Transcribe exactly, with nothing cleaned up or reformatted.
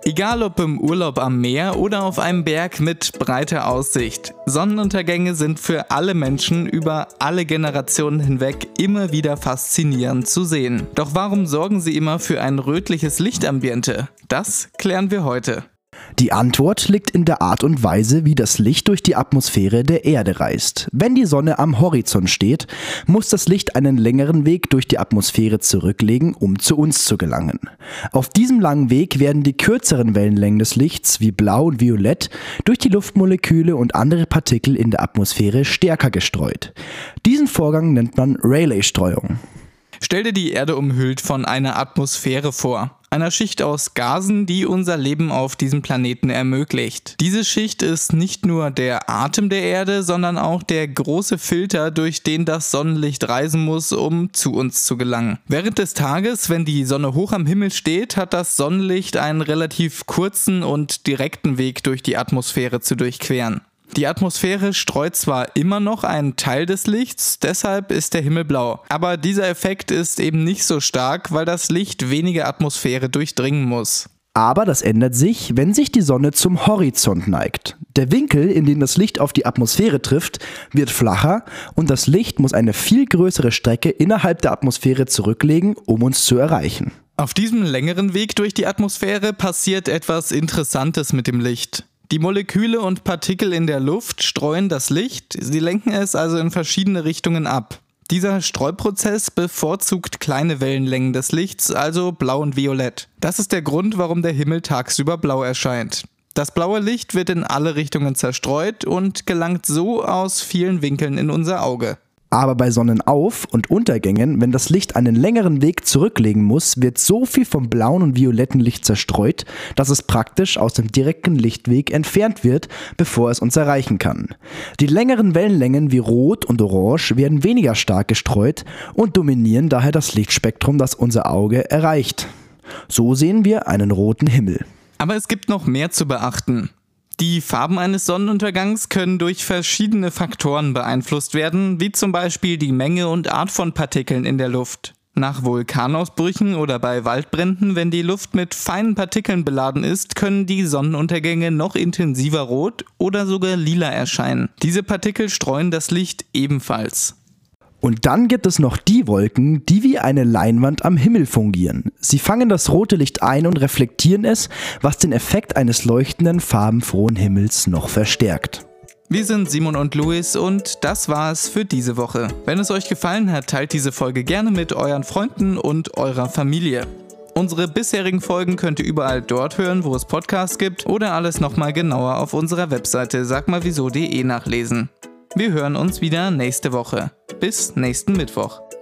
Egal ob im Urlaub am Meer oder auf einem Berg mit breiter Aussicht, Sonnenuntergänge sind für alle Menschen über alle Generationen hinweg immer wieder faszinierend zu sehen. Doch warum sorgen sie immer für ein rötliches Lichtambiente? Das klären wir heute. Die Antwort liegt in der Art und Weise, wie das Licht durch die Atmosphäre der Erde reist. Wenn die Sonne am Horizont steht, muss das Licht einen längeren Weg durch die Atmosphäre zurücklegen, um zu uns zu gelangen. Auf diesem langen Weg werden die kürzeren Wellenlängen des Lichts, wie Blau und Violett, durch die Luftmoleküle und andere Partikel in der Atmosphäre stärker gestreut. Diesen Vorgang nennt man Rayleigh-Streuung. Stell dir die Erde umhüllt von einer Atmosphäre vor, einer Schicht aus Gasen, die unser Leben auf diesem Planeten ermöglicht. Diese Schicht ist nicht nur der Atem der Erde, sondern auch der große Filter, durch den das Sonnenlicht reisen muss, um zu uns zu gelangen. Während des Tages, wenn die Sonne hoch am Himmel steht, hat das Sonnenlicht einen relativ kurzen und direkten Weg durch die Atmosphäre zu durchqueren. Die Atmosphäre streut zwar immer noch einen Teil des Lichts, deshalb ist der Himmel blau. Aber dieser Effekt ist eben nicht so stark, weil das Licht weniger Atmosphäre durchdringen muss. Aber das ändert sich, wenn sich die Sonne zum Horizont neigt. Der Winkel, in dem das Licht auf die Atmosphäre trifft, wird flacher und das Licht muss eine viel größere Strecke innerhalb der Atmosphäre zurücklegen, um uns zu erreichen. Auf diesem längeren Weg durch die Atmosphäre passiert etwas Interessantes mit dem Licht. Die Moleküle und Partikel in der Luft streuen das Licht, sie lenken es also in verschiedene Richtungen ab. Dieser Streuprozess bevorzugt kleine Wellenlängen des Lichts, also blau und violett. Das ist der Grund, warum der Himmel tagsüber blau erscheint. Das blaue Licht wird in alle Richtungen zerstreut und gelangt so aus vielen Winkeln in unser Auge. Aber bei Sonnenauf- und Untergängen, wenn das Licht einen längeren Weg zurücklegen muss, wird so viel vom blauen und violetten Licht zerstreut, dass es praktisch aus dem direkten Lichtweg entfernt wird, bevor es uns erreichen kann. Die längeren Wellenlängen wie Rot und Orange werden weniger stark gestreut und dominieren daher das Lichtspektrum, das unser Auge erreicht. So sehen wir einen roten Himmel. Aber es gibt noch mehr zu beachten. Die Farben eines Sonnenuntergangs können durch verschiedene Faktoren beeinflusst werden, wie zum Beispiel die Menge und Art von Partikeln in der Luft. Nach Vulkanausbrüchen oder bei Waldbränden, wenn die Luft mit feinen Partikeln beladen ist, können die Sonnenuntergänge noch intensiver rot oder sogar lila erscheinen. Diese Partikel streuen das Licht ebenfalls. Und dann gibt es noch die Wolken, die wie eine Leinwand am Himmel fungieren. Sie fangen das rote Licht ein und reflektieren es, was den Effekt eines leuchtenden, farbenfrohen Himmels noch verstärkt. Wir sind Simon und Luis und das war es für diese Woche. Wenn es euch gefallen hat, teilt diese Folge gerne mit euren Freunden und eurer Familie. Unsere bisherigen Folgen könnt ihr überall dort hören, wo es Podcasts gibt, oder alles nochmal genauer auf unserer Webseite sagmalwieso punkt de nachlesen. Wir hören uns wieder nächste Woche. Bis nächsten Mittwoch.